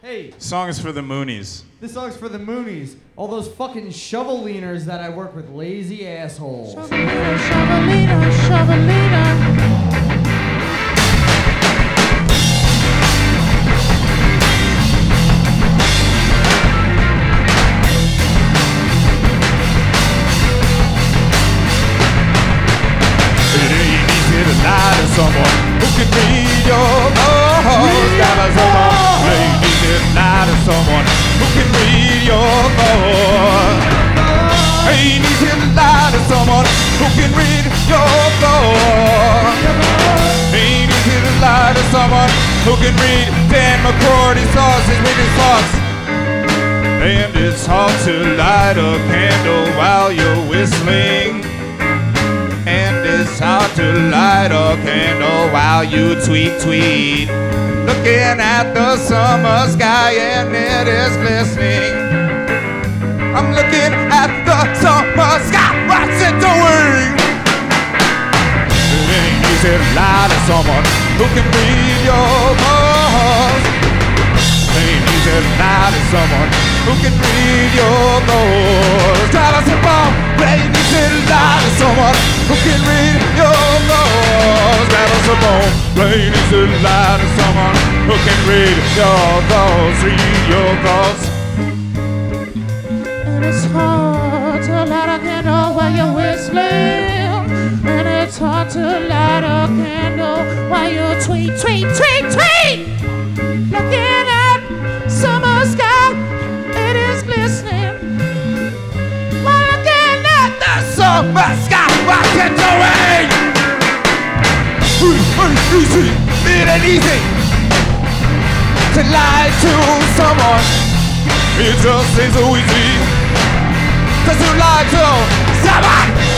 Hey, Song is for the Moonies. this song's for the Moonies. All those fucking shovel leaners that I work with, lazy assholes. Shovelina, shovelina, shovelina. It ain't easy to lie to someone who can read your thoughts. Gotta someone. It ain't easy to lie to someone who can read your thoughts. Ain't easy to lie to someone who can read your thoughts. Ain't easy to lie to someone who can read Dan McCourty's thoughts, his weakest thoughts. And it's hard to light a candle while you're whistling. And it's hard to light a candle while you tweet. Looking at the summer sky and it is glistening. I'm looking at the summer sky, what's it doing? It ain't easy to lie to someone who can read your thoughts. It ain't easy to lie to someone who can read your thoughts. Try to survive, it ain't easy to lie to someone who can read your thoughts. Grab us a bone, plain easy to lie to someone who can read your thoughts. Read your thoughts. And it's hard to light a candle while you're whistling. And it's hard to light a candle while you tweet. Looking at summer sky, it is glistening. While looking at the Summer sky, what's it doing? Easy, it ain't easy to lie to someone. It just ain't so easy to lie to someone.